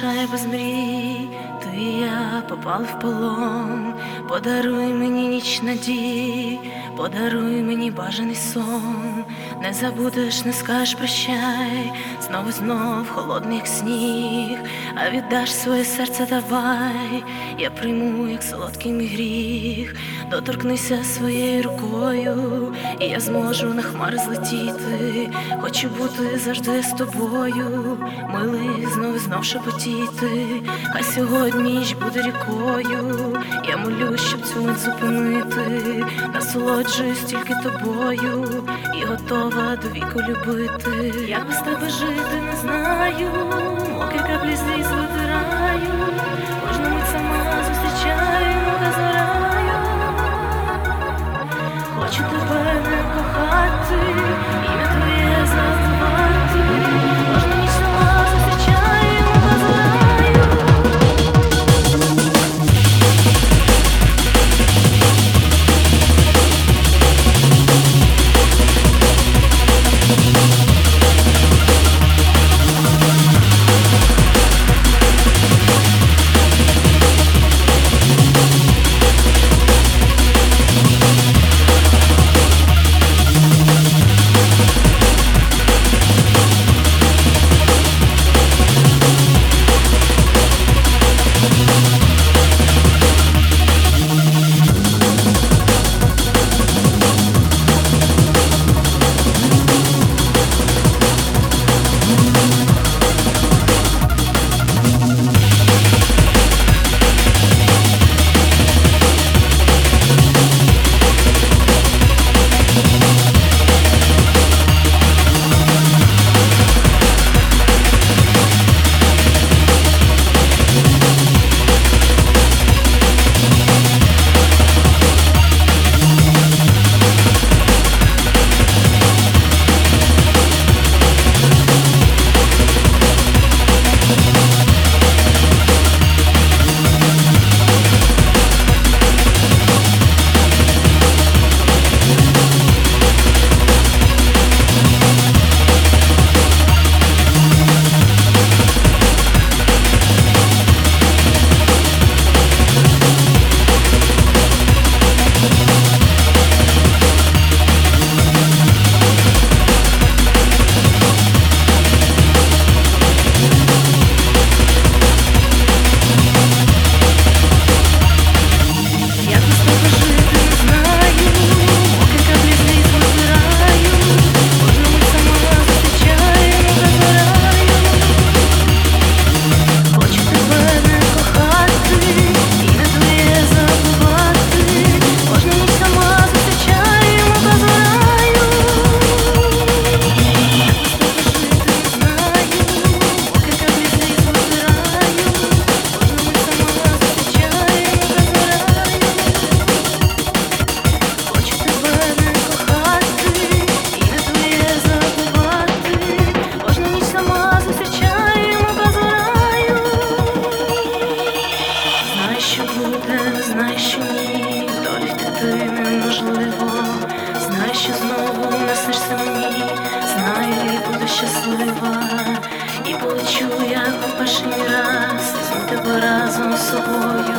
залишає без мрій. Ти і я попали в полон. Подаруй мені ніч надій, подаруй мені бажаний сон. Не забудеш, не скажеш прощай, знов і знов холодний, як сніг. А віддаш своє серце, давай, я прийму, як солодкий мій гріх. Доторкнися своєю рукою, і я зможу на хмари злетіти. Хочу бути завжди з тобою, милий, знов і знов шепотіти. Хай сьогодні ніч буде рікою, я молюсь, щоб цю мить зупинити. Насолоджуюсь тільки тобою і готова до віку любити. Я без тебе жити не знаю, мокрі краплі сліз витираю, кожну мить сама зустрічаю, дозираю. Хочу тебе не кохати, ім'я твоє забувати, кожну ніч сама зустрічаю, дозираю. Знай, що ні, долі втекти неможливо. Знай, що знову наснишся мені, знаю, і буду щаслива. І полечу, як у перший раз, візьму тебе разом з собою.